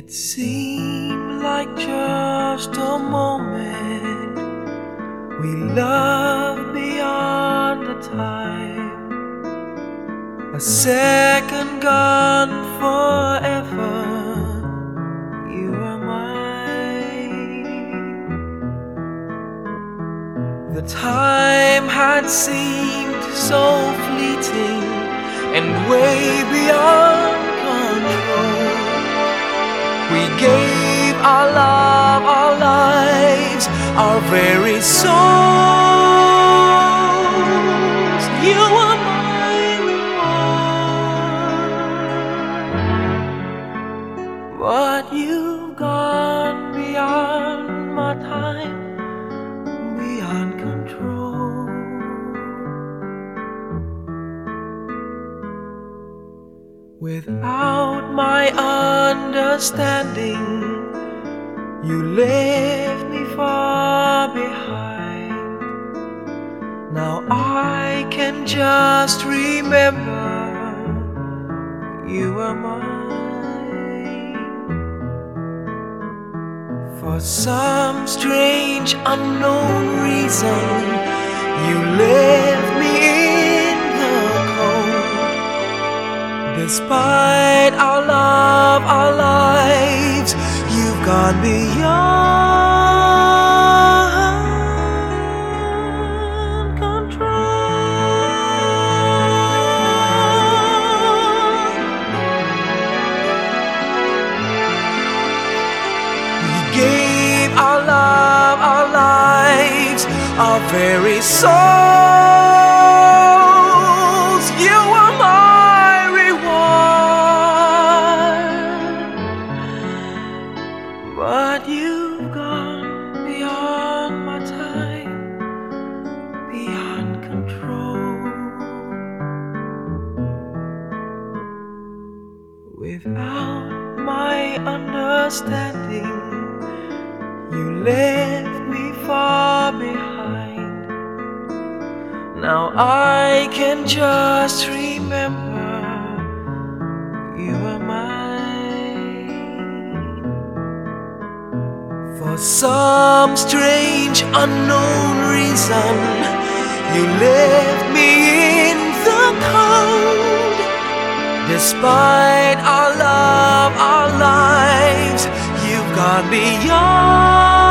It seemed like just a moment we loved beyond the time. A second gone forever. You are mine. The time had seemed so fleeting and way beyond control. We gave our love, our lives, our very souls. You are my reward. But you've gone beyond my time, beyond control. Without my understanding, you left me far behind. Now I can just remember you are mine. For some strange unknown reason, you left me in the cold. Despite our love, our lives, you've gone beyond control. We gave our love, our lives, our very souls. You are my reward. But you've gone beyond my time, beyond control. Without my understanding, you left me far behind. Now I can just remember you are mine. For some strange unknown reason, you left me in the cold. Despite our love, our lives, you've gone beyond